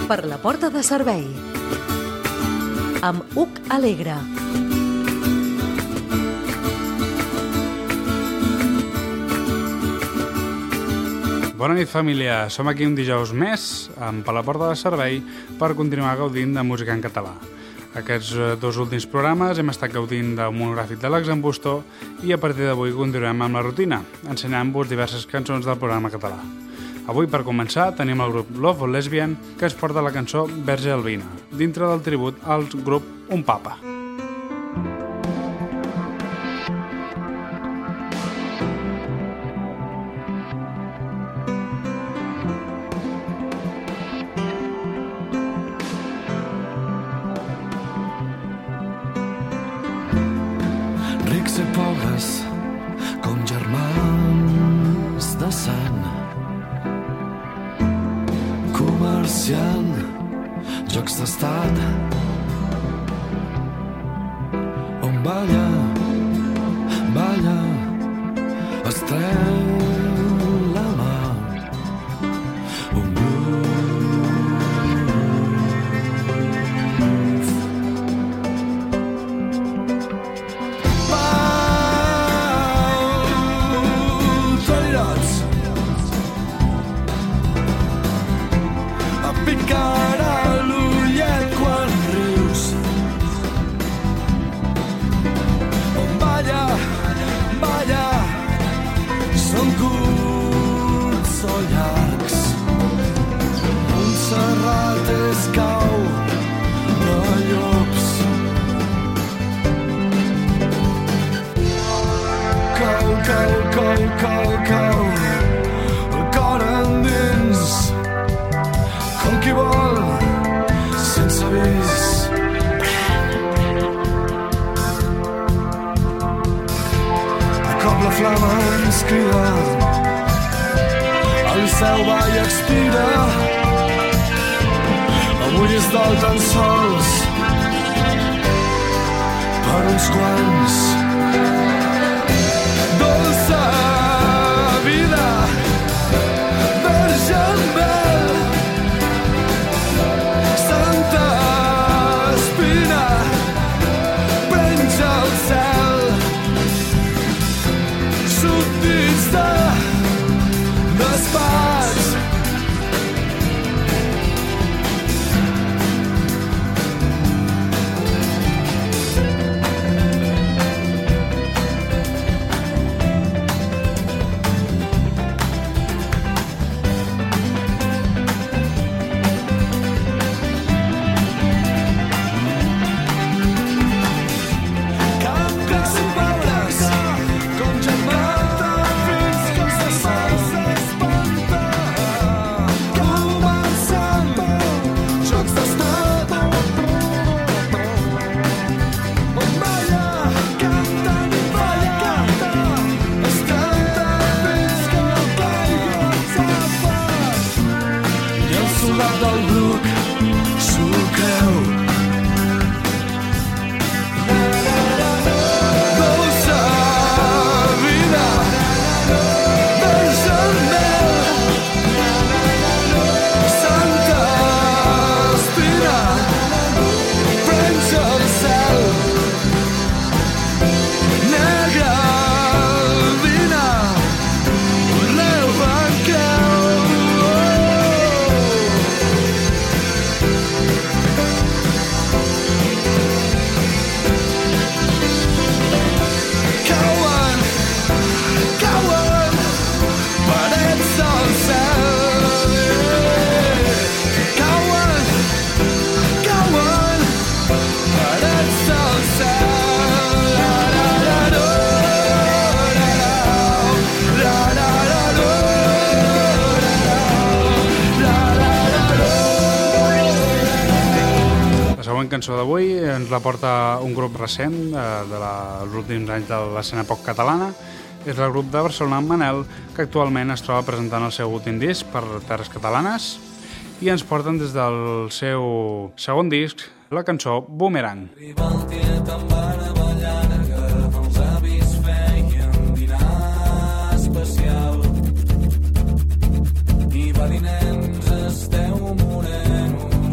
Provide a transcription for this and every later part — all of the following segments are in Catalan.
per la porta de servei. Amb Hug Alegre. Bona nit, família. Som aquí un dijous més, per la porta de servei, per continuar gaudint de música en català. Aquests dos últims programes hem estat gaudint del monogràfic de l'Exambustor i a partir d'avui continuem amb la rutina, ensenyant-vos diverses cançons del programa català. Avui, per començar, tenim el grup Love or Lesbian, que ens porta la cançó Verge Albina, dintre del tribut al grup Un Papa. Rics i pobres, com germans de sang, comerciant jocs d'estat, on balla, es treu la mà, un picarà l'ullet quan rius. On balla, són curts o llargs. Montserrat és cau de llops. Cau, el cor endins, com qui vol, sense avís. De cop la flama ens crida, el liceu va i expira. Avui és dol tan sols per uns quants. Dolça vida, verge bel, Santa Espina, penja al cel, súbdits de despatx. Del Bruc s'ho creu. Dolça vida, verge mel, Santa Espina, penja al cel, negra albina, reu en creu. La següent cançó d'avui ens la porta un grup recent dels últims anys de l'escena pop catalana. És el grup de Barcelona Manel, que actualment es troba presentant el seu últim disc per terres catalanes i ens porten des del seu segon disc la cançó Boomerang. Arriba el tiet amb vara ballant, que els avis feien dinar especial. I va dir, nens, esteu morenos,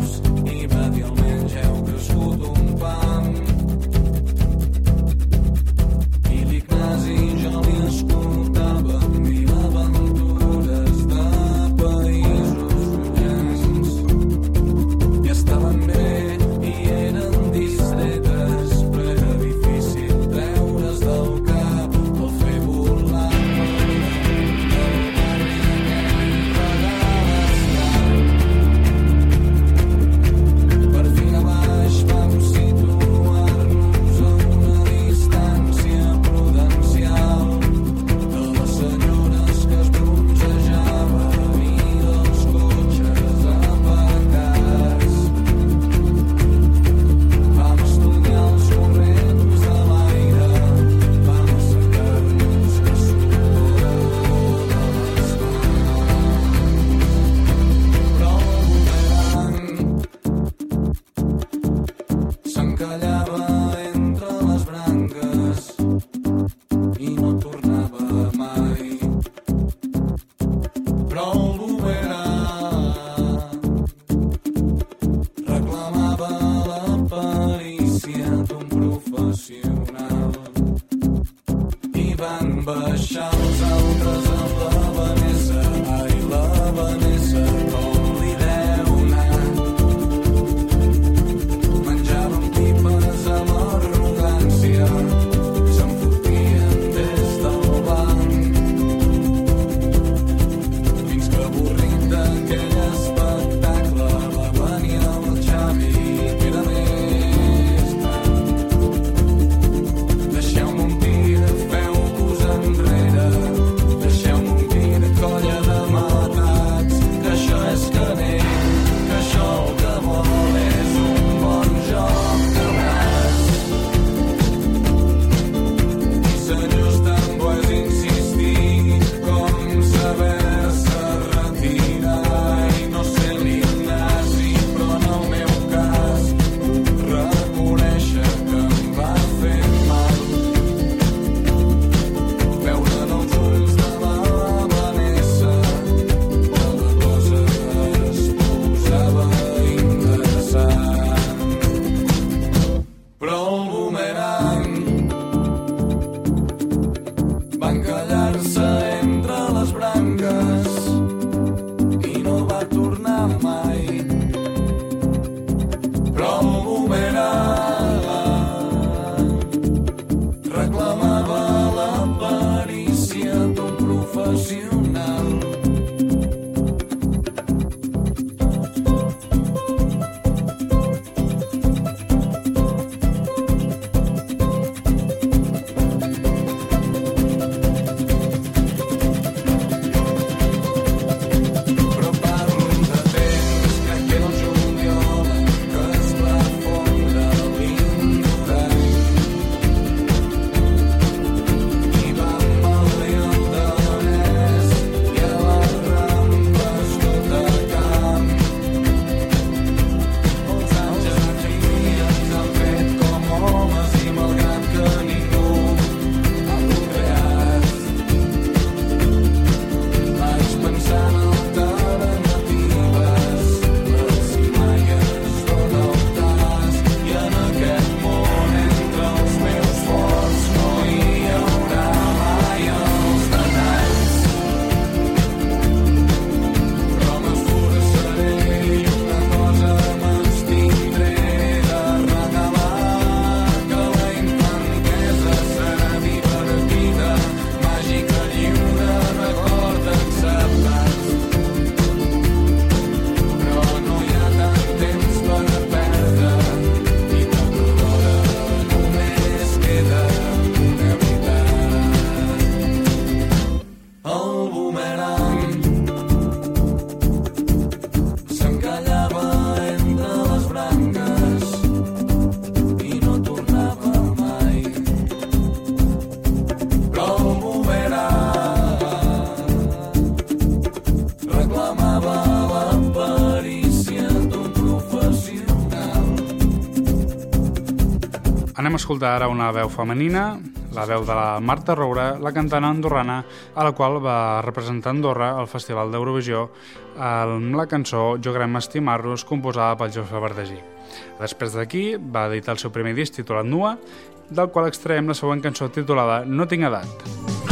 Anem a escoltar ara una veu femenina, la veu de la Marta Roura, la cantant andorrana, a la qual va representar Andorra al Festival d'Eurovisió amb la cançó Jo crem estimar-nos, composada pel Jofre Verdegí. Després d'aquí va editar el seu primer disc titulat Nua, del qual extraiem la següent cançó titulada No tinc edat.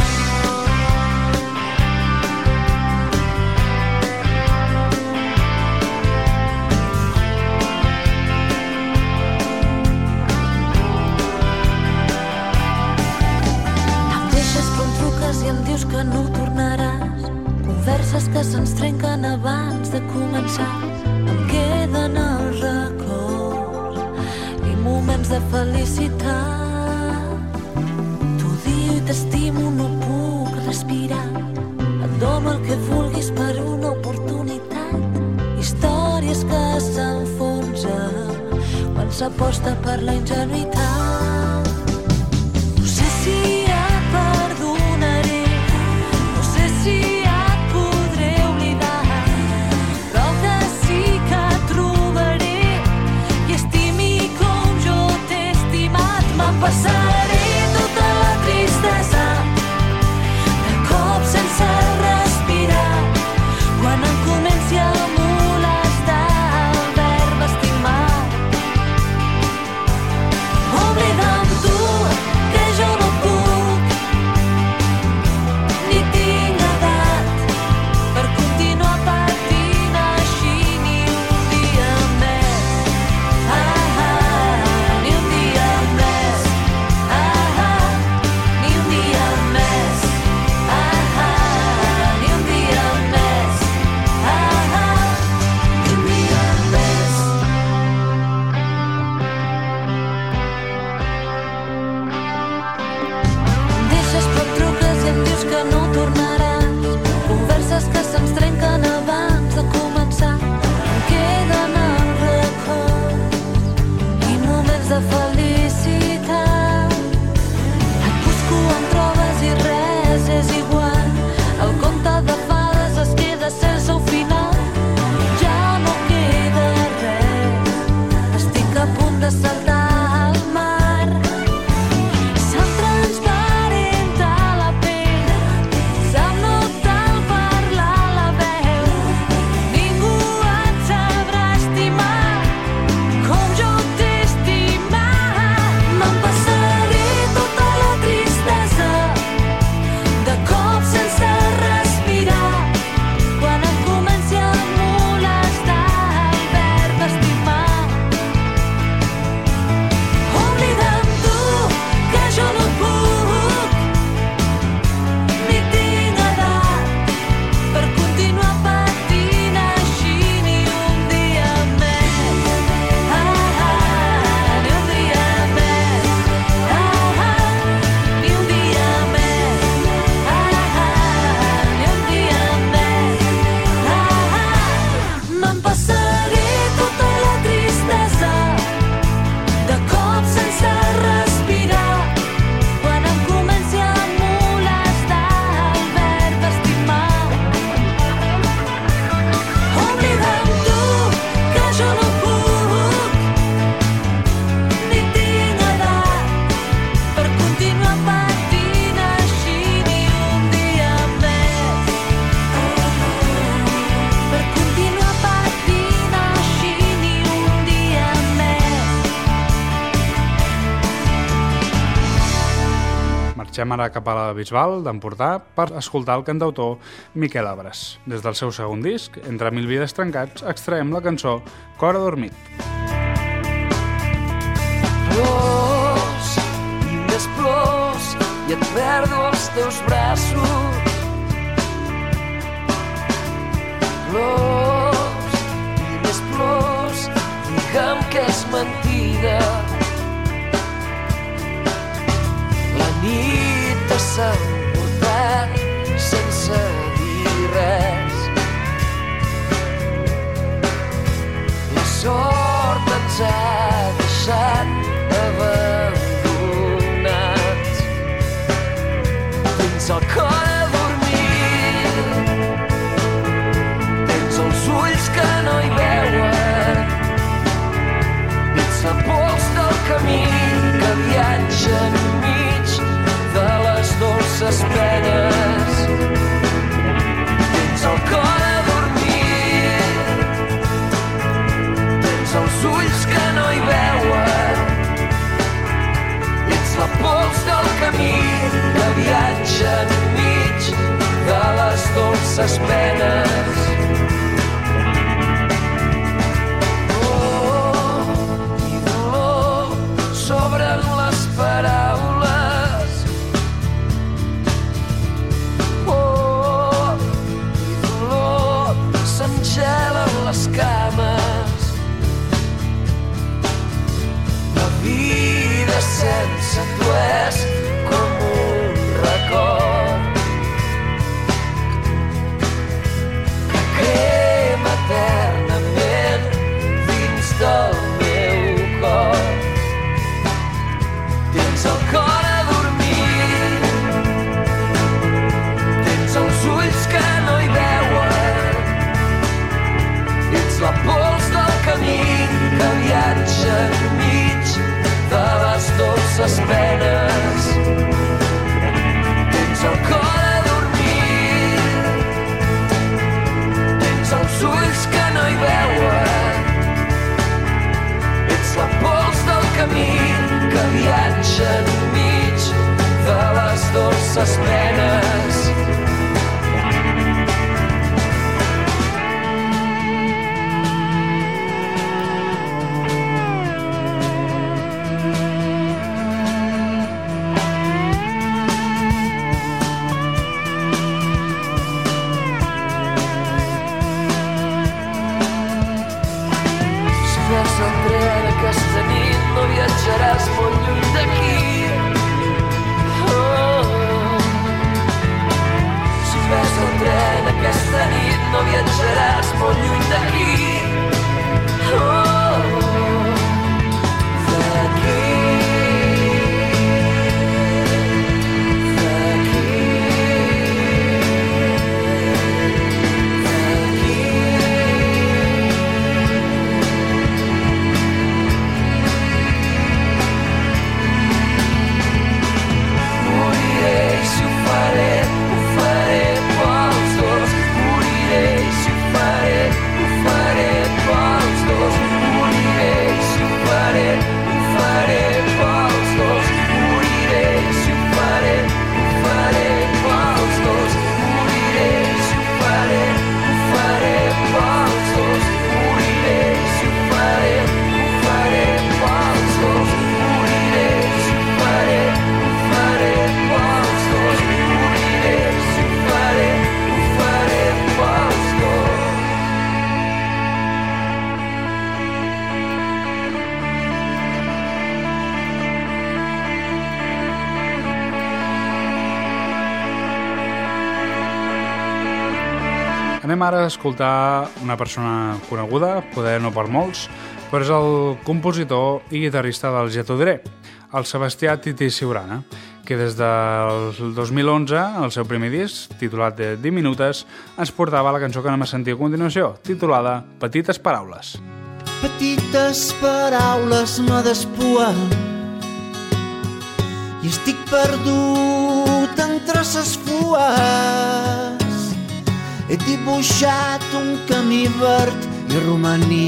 Que no tornaràs, converses que se'ns trenquen abans de començar. Em queden els records i moments de felicitat. T'odio i t'estimo, no puc respirar. Et dono el que vulguis per una oportunitat. Històries que s'enfonsen quan s'aposta per la ingenuïtat. No sé si et perdonaré, si et podré oblidar, però el que sí que trobaré i estimi com jo t'he estimat. Me'n passaré tota la tristesa de cop sense respirar, quan em comenci a molestar el verb estimar. Oblida amb tu que jo no puc, ni tinc per continuar patint així ni un dia més. Ni un dia més. Ni un dia més. Ni un dia més. Ni un dia més. Em deixes però et truques i em dius que no tornaràs. Converses que se'ns trenquen abans de començar. Em queden els records i moments de felicitat. Et busco, em trobes i res és igual. El conte de fades es queda sense un final. Ja no queda res, estic a punt de saltar al mar. Se'm transparenta la pell, se'm nota al parlar la veu. Ningú et sabrà estimar com jo t'he estimat. Me'n passaré tota la tristesa de cop sense respirar, quan em comenci a molestar el verb estimar. Oblida amb tu que jo no puc, ni tinc edat per continuar patint així ni un dia més. Ni un dia més. Ni un dia més. Ni un dia més. Me'n passaré tota la tristesa de cop sense respirar, quan em comenci a molestar el verb estimar. Oblida amb tu que jo no puc, ni tinc edat per continuar patint així ni un dia més. Per continuar patint així ni un dia més. Marxem ara cap a la Bisbal d'Empordà per escoltar el cantautor Miquel Abres. Des del seu segon disc, Entre mil vides trencats, extraem la cançó Cor adormit. Plors i més plors i et perdo als teus braços. Plors i més plors, digue'm que és mentida. La nit s'ha emportat sense dir res. La sort ens ha deixat abandonats. Tens el cor adormit, tens els ulls que no hi veuen, ets la pols del camí que viatge enmig de les dolces penes. I dolor sobren les paraules. I dolor s'engelen les cames. La vida sense tu és com un record que crema eternament dins del meu cor. Tens el cor adormit, tens els ulls que no hi veuen, ets la pols del camí que viatja enmig de les dolces penes. Tens el cor adormit, tens els ulls que no hi veuen, ets la pols del camí que viatja enmig de les dolces penes. Aquesta nit no viatjaràs molt lluny d'aquí. Si fes el tren aquesta nit no viatjaràs molt lluny d'aquí. Anem ara a escoltar una persona coneguda, poder no per molts, però és el compositor i guitarrista del Ja t'ho diré, el Sebastià Tití Siurana, que des del 2011, el seu primer disc, titulat de 10 minutes, ens portava la cançó que anem a sentir a continuació, titulada Petites paraules. Petites paraules me despuen i estic perdut entre ses fues. He dibuixat un camí verd i romaní,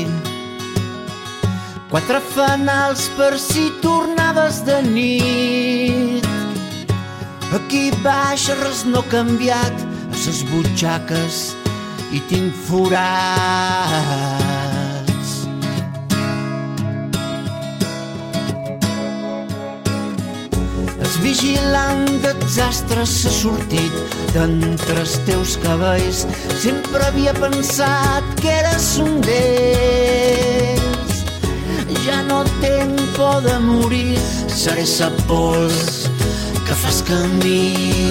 4 fanals per si tornaves de nit. Aquí baix res no ha canviat, a ses butxaques hi tinc forats. El vigilant de desastres s'ha sortit d'entre els teus cabells. Sempre havia pensat que eres un d'ells. Ja no tenc por de morir, seré sa pols que fas camí.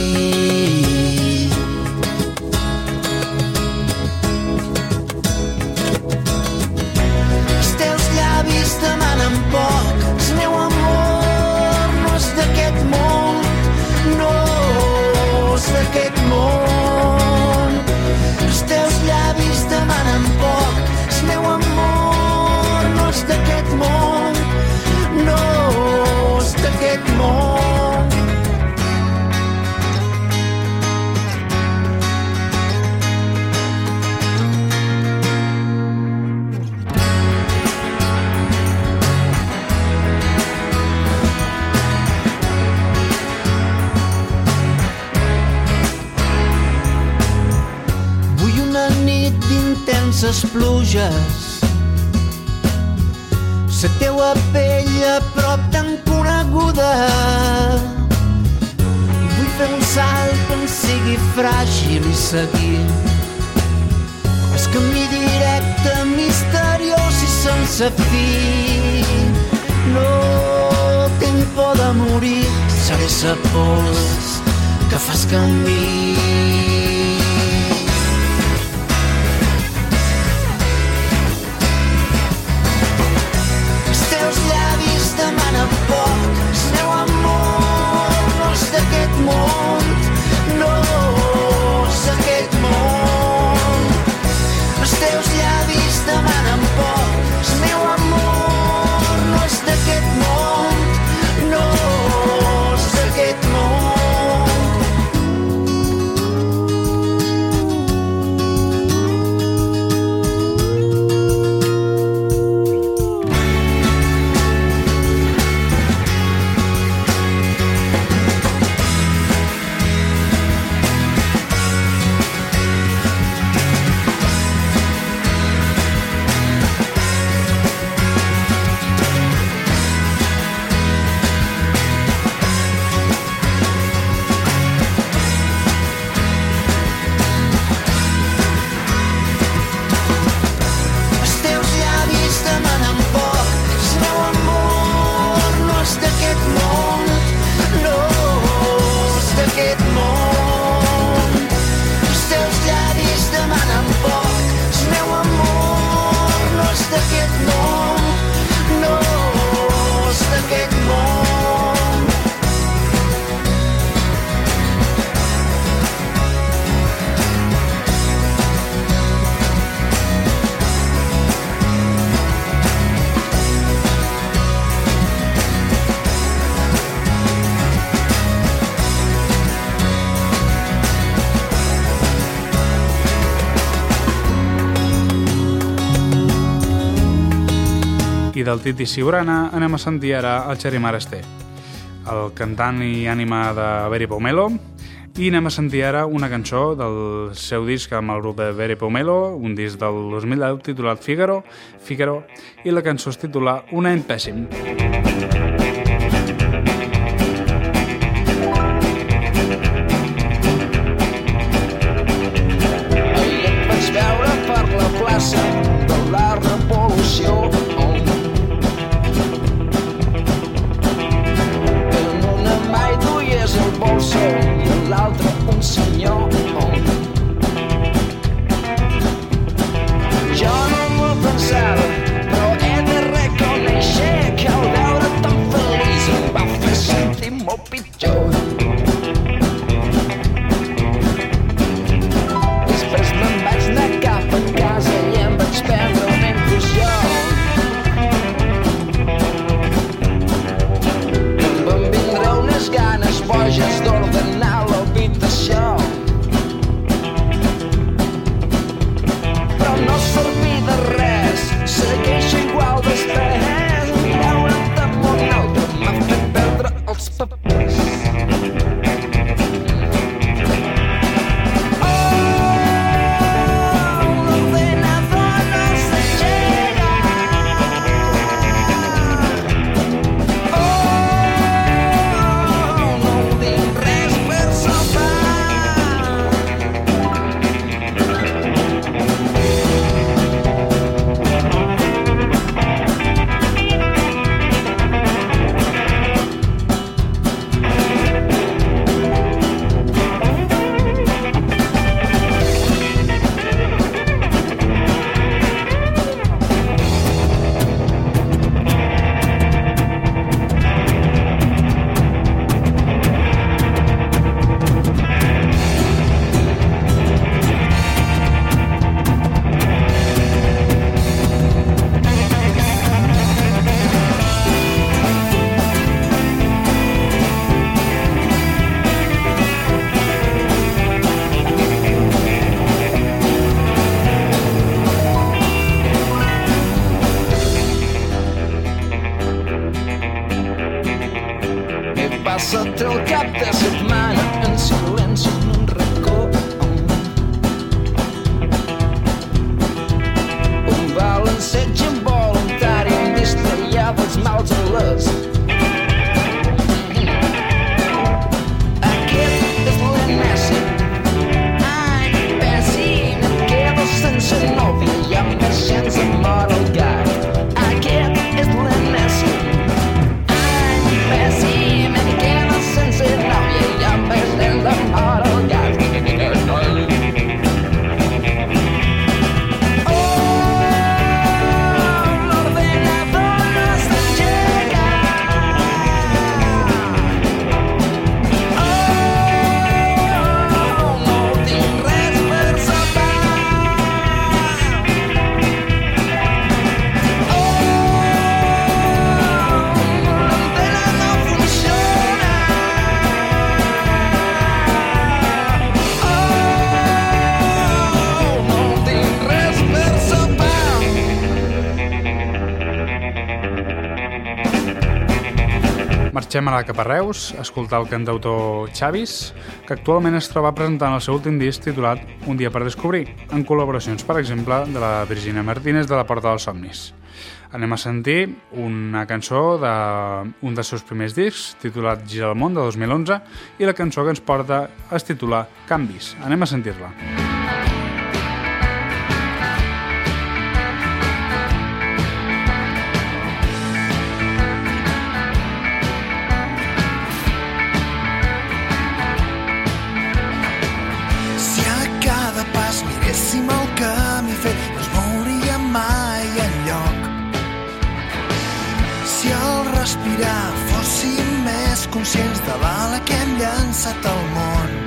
Els teus llavis demanen poc, el meu amor no és d'aquest món, no és d'aquest món. Els teus llavis demanen poc, el meu amor no és d'aquest món, no és d'aquest món. ses pluges. La teua pell a prop tan coneguda. Vull fer un salt que em sigui fràgil i seguir el camí directe, misteriós i sense fi. No tinc por de morir, seré sa pols que fas camí. Demana poc, el meu amor no és d'aquest món, no és d'aquest món. Els teus llavis demanen poc, el meu amor no és d'aquest món, no és d'aquest món. I del Titi Siurana anem a sentir ara el Xeri Marasté, el cantant i ànima de Veri Pomelo, i anem a sentir ara una cançó del seu disc amb el grup de Veri Pomelo, un disc del 2010 titulat Figaro, i la cançó es titula Un any pèssim. Ahir et vaig veure per la plaça de la Revolució, el bolso i l'altre un senyor. Jo no m'ho pensava, però he de reconèixer que al veure tan feliç em va fer sentir molt pitjor. Després me'n vaig anar cap a casa i em vaig prendre una infusió. Em van vindre unes ganes boges d'ordenar l'habitació, però no servir de res, segueixo igual d'estrès. Mirar-me damunt altre m'ha fet perdre els papers. Passa't el cap de setmana en silenci en un racó. els mals en les. Aquest és l'enèsim any pèssim, em quedo sense nòvia i amb vaixells em mor el gat. Aquest és l'enèsim any pèssim, em quedo sense nòvia i amb vaixells em mor el gat. Marxem ara cap a Reus a escoltar el cantautor Xavis, que actualment es troba presentant el seu últim disc titulat Un dia per descobrir, en col·laboracions, per exemple, de la Virginia Martínez de la Porta dels Somnis. Anem a sentir una cançó d'un dels seus primers discs, titulat Gira el món, de 2011, i la cançó que ens porta es titula Canvis. Anem a sentir-la. Miréssim el camí fet, no es mouria mai enlloc. Si al respirar fóssim més conscients de l'ala que hem llançat al món.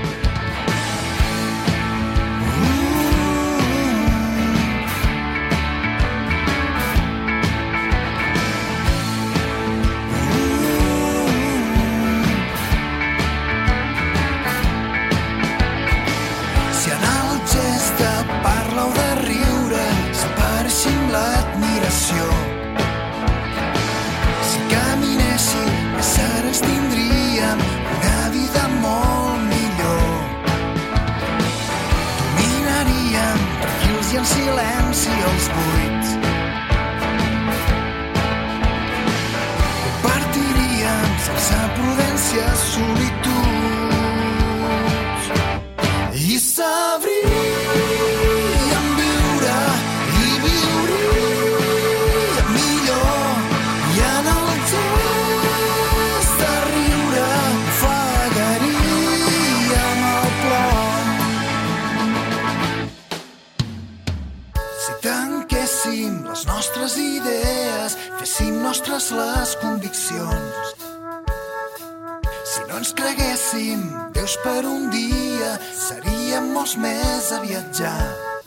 L'admiració. Si caminéssim, més ara ens tindríem una vida molt millor. Dominaríem tranquils i en silenci els buits. Compartiríem sense prudència solituds. I sabríem les nostres idees, féssim nostres les conviccions. Si no ens creguéssim Déus per un dia, seríem molts més a viatjar.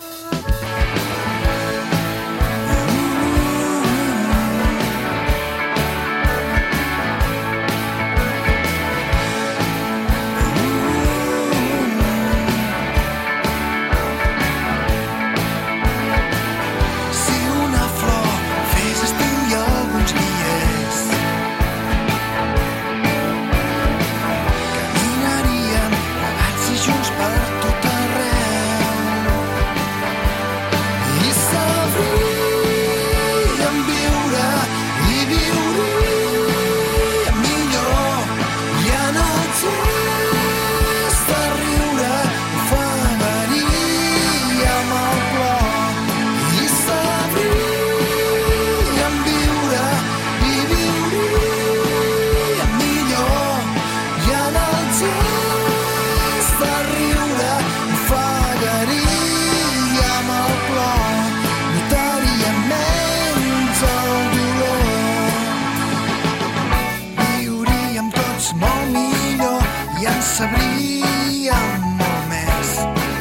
Sabríem molt més.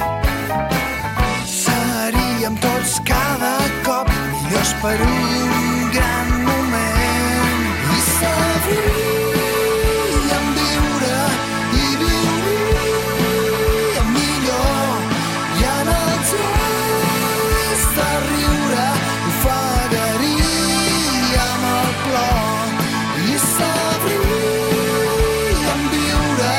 Seríem tots cada cop millors per un gran moment. I sabríem viure i viuríem millor. I en el gest de riure ofegaríem el plor. I sabríem viure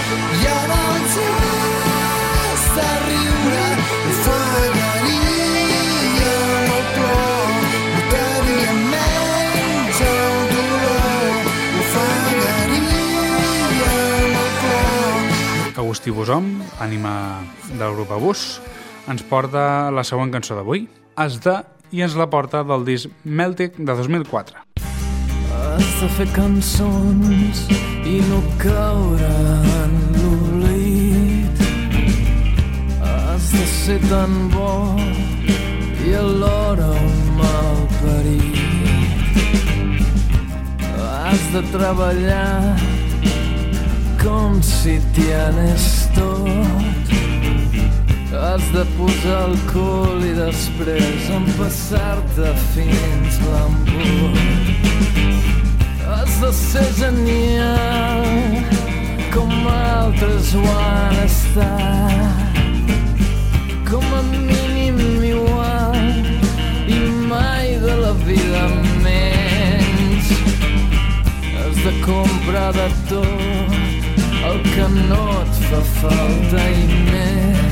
de riure ofegaríem Tibus Om, ànima del grup Abús, ens porta la següent cançó d'avui, Has de, i ens la porta del disc Meltic de 2004. Has de fer cançons i no caure en l'oblit. Has de ser tan bo i alhora un malparit. Has de treballar com si t'hi anés tot. Has de posar el cul i després empassar-te fins l'embut. Has de ser genial com altres ho han estat, com a mínim igual i mai de la vida menys. Has de comprar de tot el que no et fa falta i més.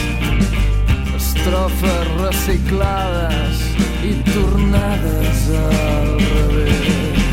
Estrofes reciclades i tornades al revés.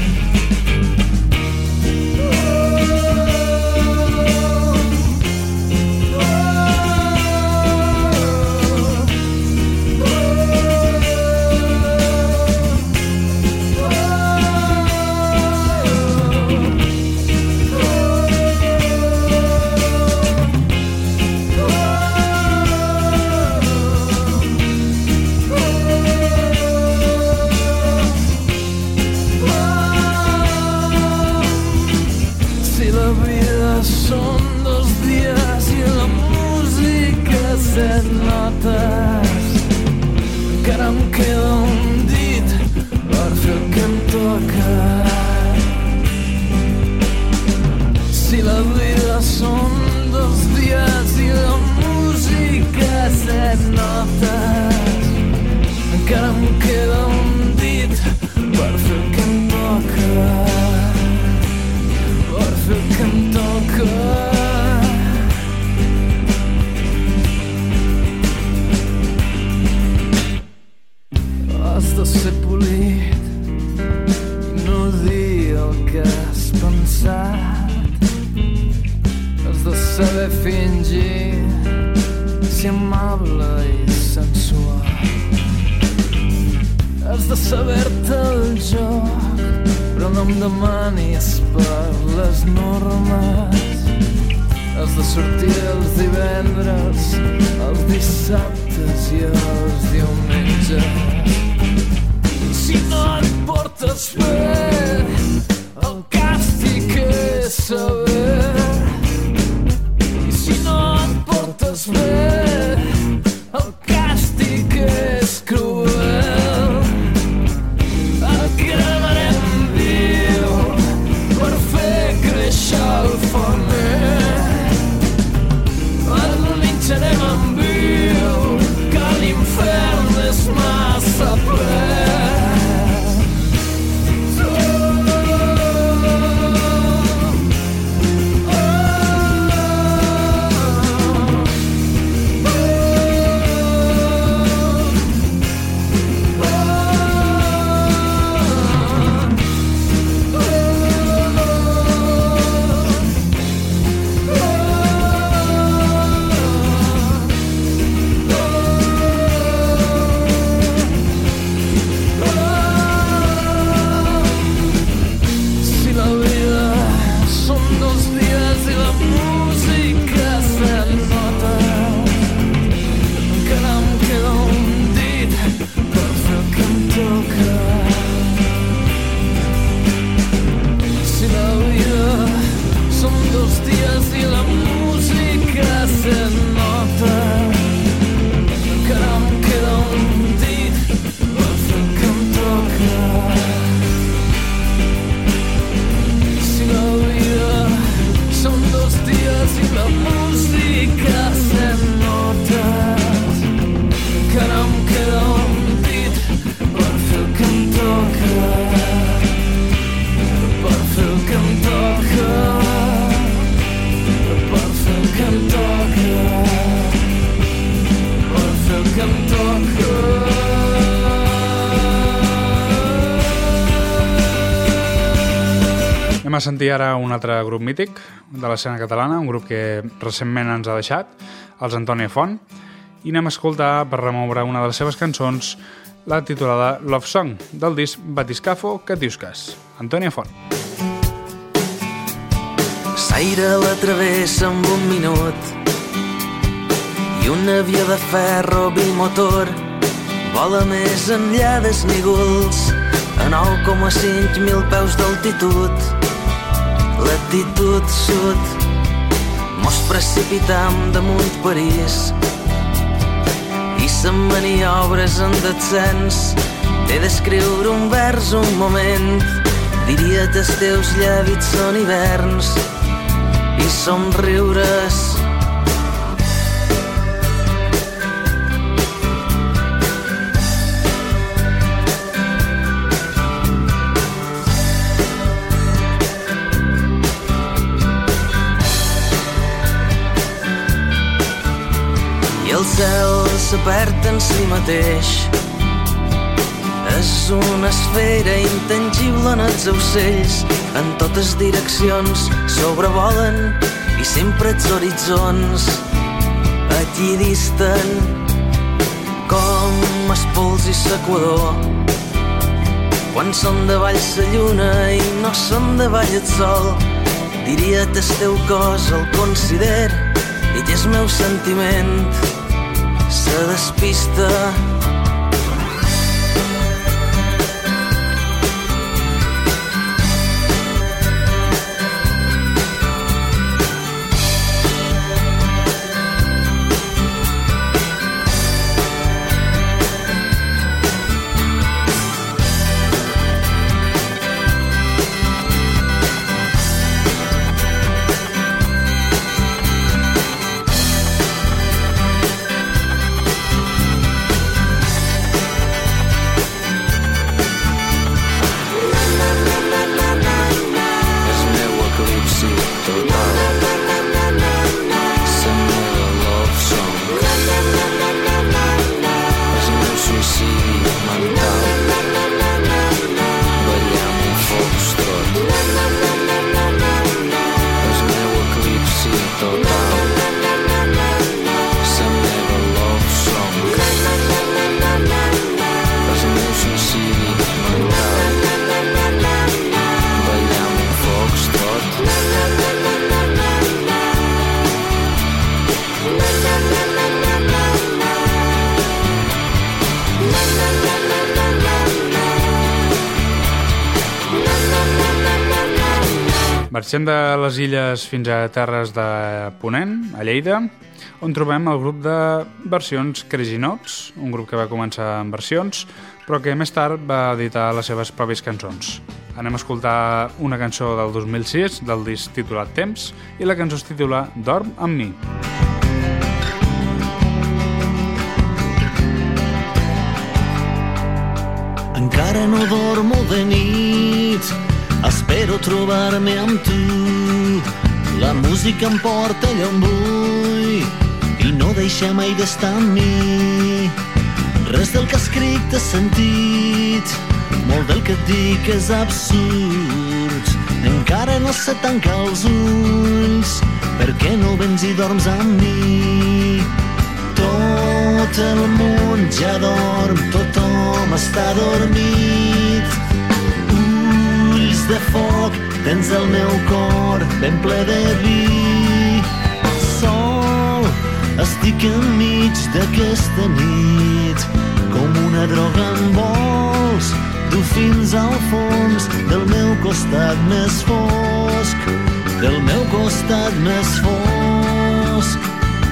Són 2 dies i la música 7 notes. Encara em queda un dit per fer el que em toca. Si la vida són 2 dies i la música 7 notes, encara em queda un dit per fer el que em toca. Per fer el que em toca. Has de ser polit i no dir el que has pensat. Has de saber fingir, ser amable i sensual. Has de saber-te el joc, però no em demanis per les normes. Has de sortir els divendres, els dissabtes i els diumenges. I si no et portes bé, el càstig és saber. I si no et portes bé, el càstig és cruel. Et cremarem viu per fer créixer el femer. Et linxarem en viu, que l'infern és massa ple. a sentir ara un altre grup mític de l'escena catalana, un grup que recentment ens ha deixat, els Antònia Font, i anem a escoltar, per remoure una de les seves cançons, la titulada Love Song, del disc Batiscafo Catiusques. Antònia Font. L'aire la travessa amb un minut i un avió de ferro bimotor vola més enllà dels nígols a 9,5 mil peus d'altitud. Latitud sud mos precipitam damunt París i les maniobres en descens t'he d'escriure un vers un moment. Diria que els teus llavis són hiverns i somriures. I el cel se perd en si mateix. És una esfera intangible en els ocells, en totes direccions sobrevolen i sempre els horitzons equidisten com els pols i l'equador. Quan són davall la lluna i no són davall el sol, diria que el teu cos el consider i que el meu sentiment se despista. Marxem de les illes fins a terres de Ponent, a Lleida, on trobem el grup de versions Crazy Notes, un grup que va començar en versions, però que més tard va editar les seves pròpies cançons. Anem a escoltar una cançó del 2006, del disc titulat Temps, i la cançó es titula Dorm amb mi. Encara no dormo de nit, espero trobar-me amb tu. La música em porta allà on vull i no deixa mai d'estar amb mi. Res del que escric t'ha sentit, molt del que et dic és absurd. Encara no sé tancar els ulls, per què no vens i dorms amb mi? Tot el món ja dorm, tothom està dormit. De foc dins el meu cor ben ple de vi. Sol, estic enmig d'aquesta nit, com una droga en vols, du fins al fons del meu costat més fosc, del meu costat més fosc.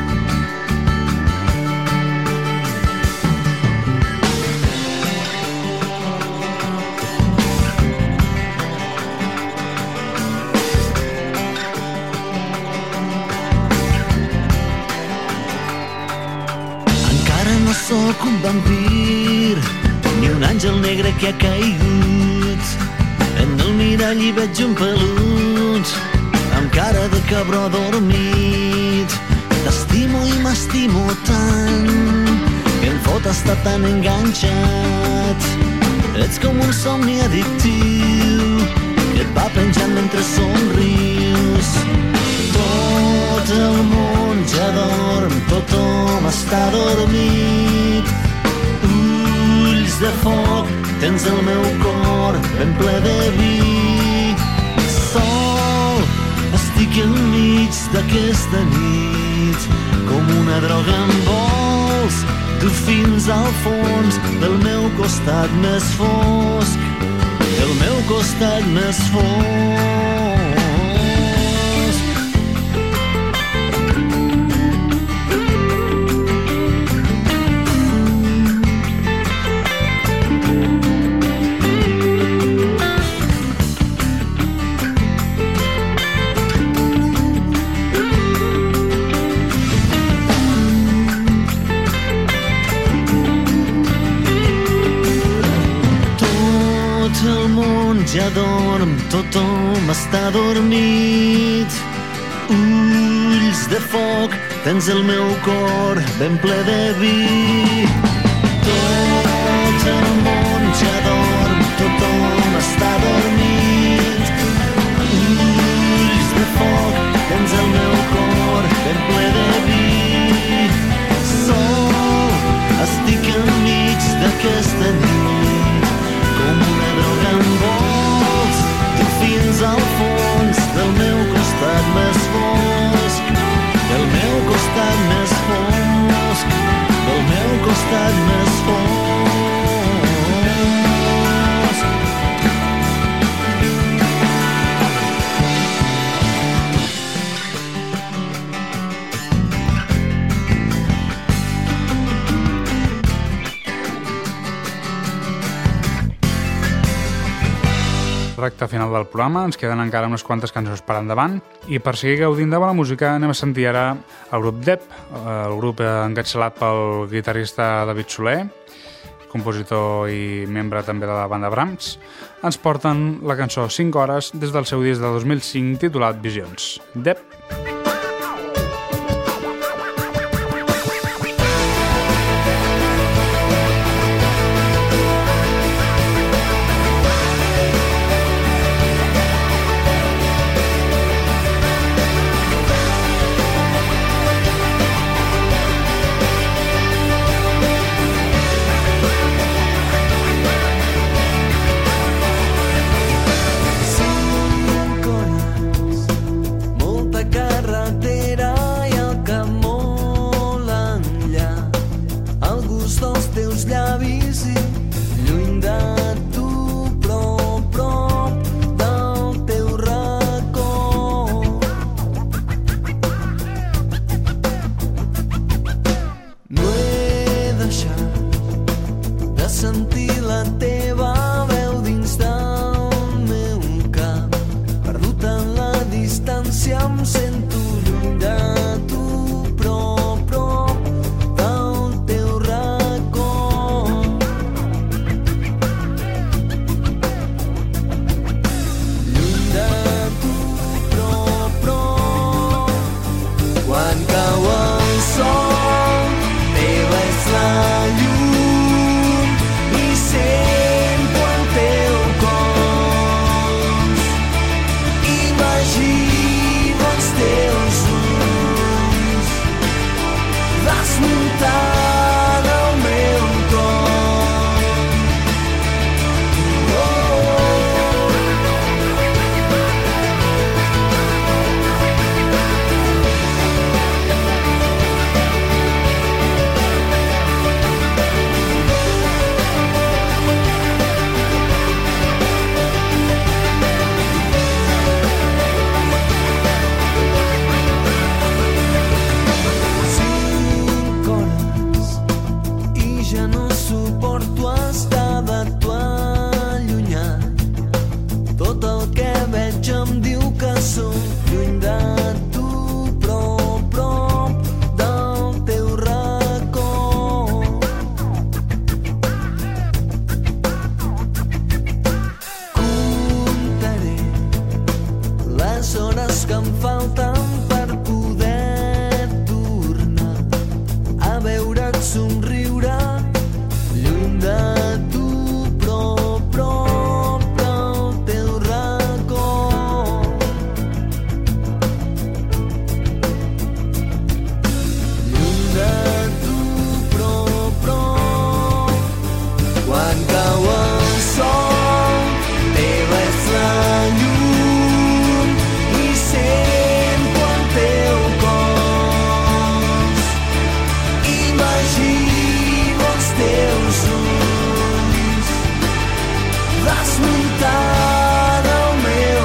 Sóc un vampir, ni un àngel negre que ha caigut. En el mirall hi veig un pelut, amb cara de cabró dormit. T'estimo i m'estimo tant, que em fot estar tan enganxat. Ets com un somni addictiu, que et va penjant mentre somrius. Tot el món ja dorm, tothom està dormit. Ulls de foc, tens el meu cor ben ple de vi. Sol, estic enmig d'aquesta nit, com una droga en vols, tu fins al fons del meu costat més fosc, del meu costat més fosc. Ja dorm, tothom està dormit. Ulls de foc, tens el meu cor ben ple de vi. Tot el món ja dorm, tothom està dormit. Ulls de foc, tens el meu cor ben ple de vi. Sol, estic enmig d'aquesta nit, com una droga en vols, tu fins al fons del meu costat més fosc, del meu costat més fosc, del meu costat més fosc. Recte final del programa, ens queden encara unes quantes cançons per endavant i per seguir gaudint de bona música anem a sentir ara el grup Depp, el grup encapçalat pel guitarrista David Soler, compositor i membre també de la banda Brahms. Ens porten la cançó 5 hores des del seu disc de 2005 titulat Visions. Depp. Molta carrera desmuntada el meu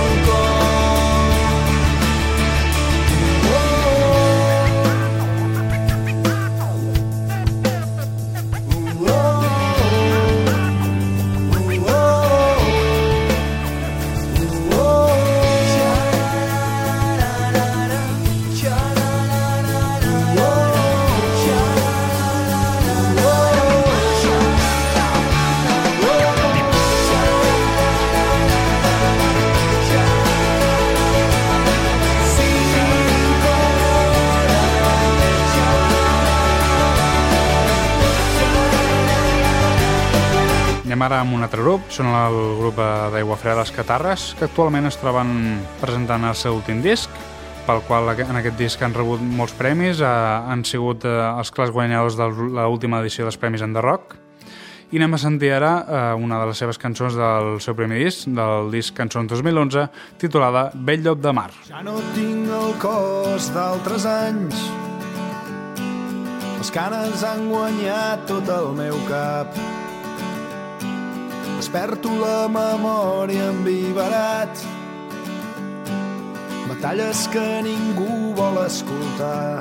Anem ara amb un altre grup, són el grup d'Aigua Freda Les Catarres, que actualment es troben presentant el seu últim disc, pel qual en aquest disc han rebut molts premis, han sigut els clars guanyadors de l'última edició dels Premis en The Rock, i anem a sentir ara una de les seves cançons del seu primer disc, del disc Cançons 2011, titulada Vell llop de mar. Ja no tinc el cos d'altres anys, les canes han guanyat tot el meu cap. Desperto la memòria embiberat, batalles que ningú vol escoltar.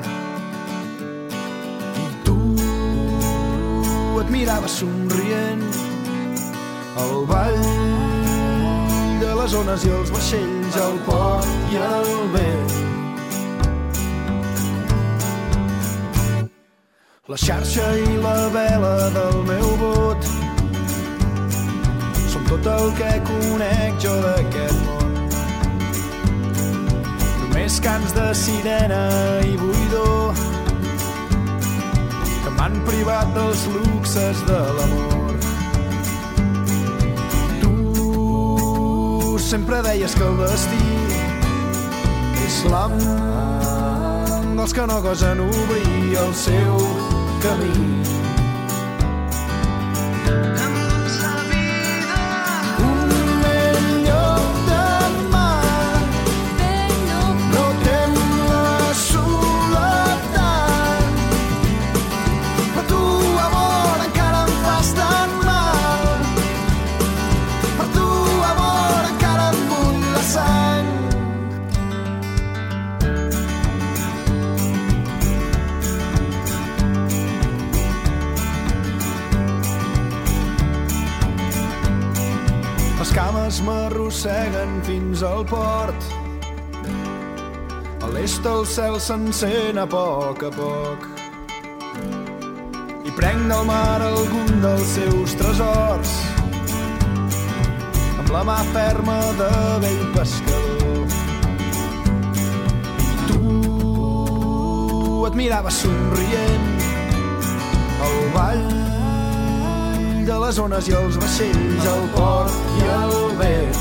I tu et miraves somrient al ball de les ones i els vaixells, el port i el vent. La xarxa i la vela del meu bot són tot el que conec jo d'aquest món. Només cants de sirena i buidor que m'han privat dels luxes de l'amor. Tu sempre deies que el destí és l'am dels que no gosen obrir el seu camí. Cames m'arrosseguen fins al port. A l'est el cel s'encén a poc, i prenc del mar algun dels seus tresors amb la mà ferma de vell pescador. I tu et miraves somrient al ball de les ones i els vaixells, el port i el vent.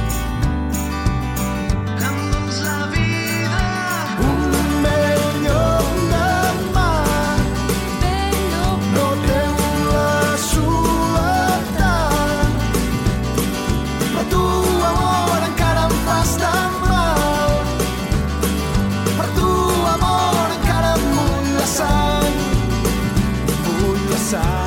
Endins la vida un vell llop de mar, no tem la soledat, però tu, amor, encara em fas tan mal. Per tu, amor, encara em bull la sang, bull la sang.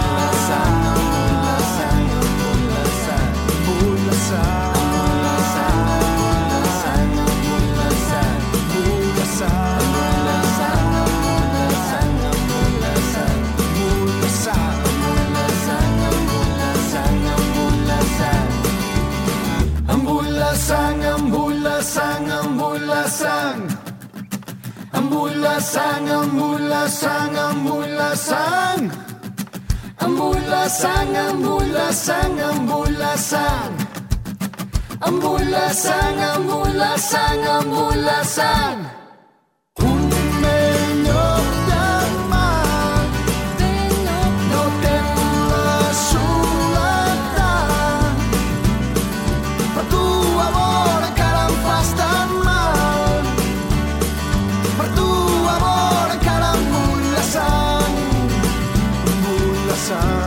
Embull la sang, embull la sang, embull la sang. Embull la sang, embull la sang, embull la sang. Embull la sang, embull la sang, embull la sang. Un vell llop de mar, no tem la soledat, però tu, amor, encara em fas tan mal. Per tu, amor, encara em bull la sang, bull la sang.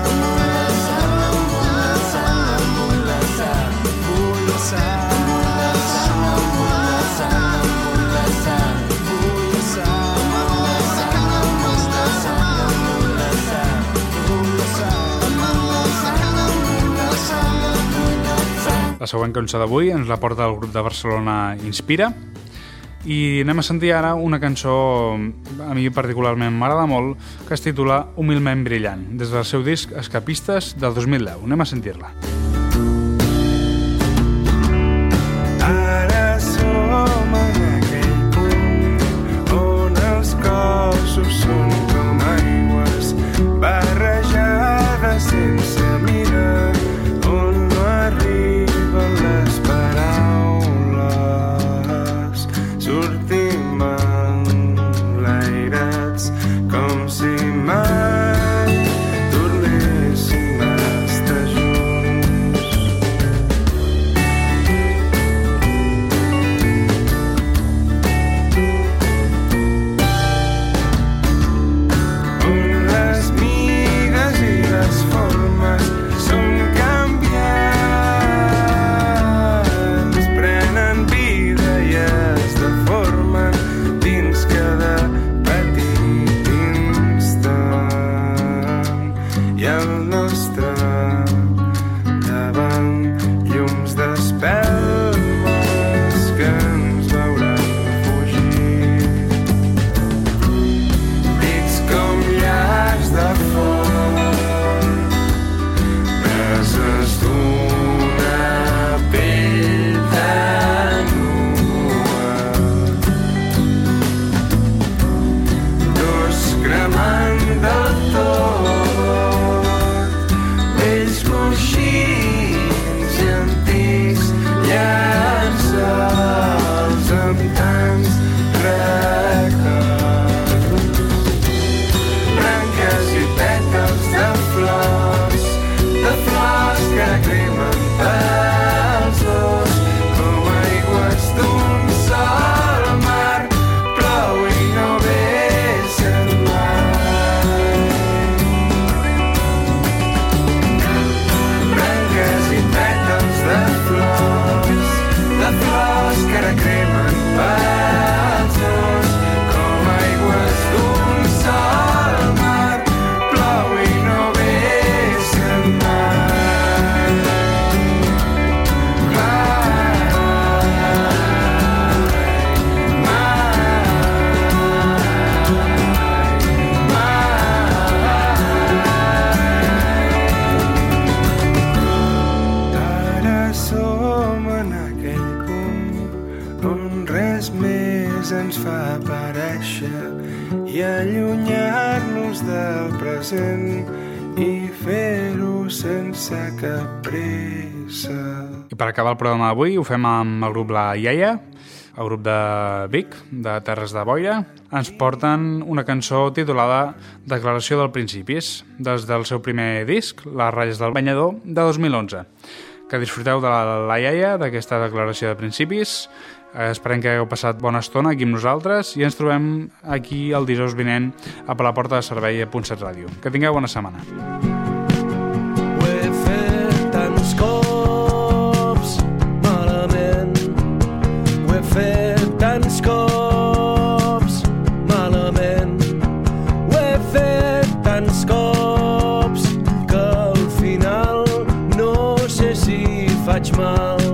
Bull la sang. La següent cançó d'avui ens la porta el grup de Barcelona Inspira i anem a sentir ara una cançó a mi particularment m'agrada molt, que es titula Humilment brillant, des del seu disc Escapistes del 2010. Anem a sentir-la. Ara som en aquell punt on els cossos són com aigües barrejades sense mirar, on no arriben les paraules. Sortim enlairats com si mai tornéssim a estar junts. On les mides i les formes són canviants, prenen vida i es deformen dins cada petit instant. I al nostre davant llums d'espelmes que ens veuran fugir. Dits com llars de foc, brases d'una pell tan nua, dos cremant del tot, vells coixins i antics llençols amb tants records, branques i pètals de flors que cremen pels dos, com aigües d'un sol mar, plou i no vessen mai. Branques i pètals de flors que ara cremen pels dos, com aigües d'un sol mar, plou i no vessen mai. Ara som en aquell punt on res més ens fa aparèixer i allunyar-nos del present i fer-ho sense cap pressa. I per acabar el programa d'avui ho fem amb el grup La Iaia, el grup de Vic, de Terres de Boira. Ens porten una cançó titulada Declaració del Principis, des del seu primer disc, Les ratlles del banyador, de 2011. Que disfruteu de La Iaia, d'aquesta declaració de principis. Esperem que hagueu passat bona estona aquí amb nosaltres i ens trobem aquí el dijous vinent a la porta de servei a .7 Ràdio. Que tingueu bona setmana. Ho he fet tants cops malament, ho he fet tants cops malament, ho he fet tants cops que al final no sé si faig mal.